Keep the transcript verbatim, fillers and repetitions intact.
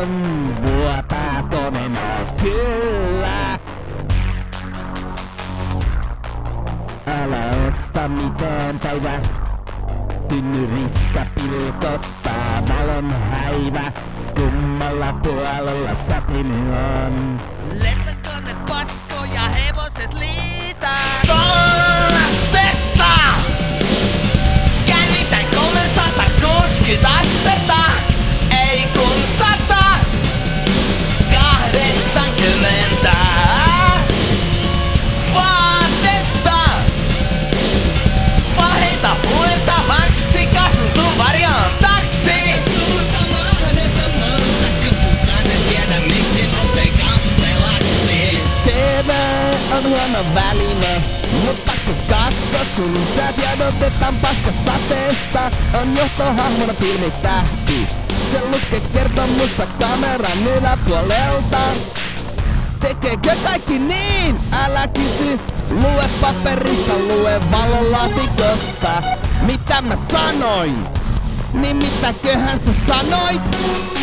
on vuotaa tomenoa kyllä. Älä osta mitään päivä, tynnyristä pilkottaa valon häivä. Kummalla puolella satini on. Lentokone pasko ja hevoset liitää. Kolastetta! Kännitän kolmesataakuusikymmentä astetta. Ei kun sata kahdeksankymmentä vaatetta. Paheita puettavaksi kasuntuu varjon taksi. T V on huono väline, mut pakko katso, kun sä tiedotetaan paskasateesta. On johtohahmona filmitähti, se lukee kertomusta kameran yläpuolelta. Tekeekö kaikki niin? Älä kysy, lue paperista, lue valolaatikosta. Mitä mä sanoin? Niin mitäköhän sä sanoit?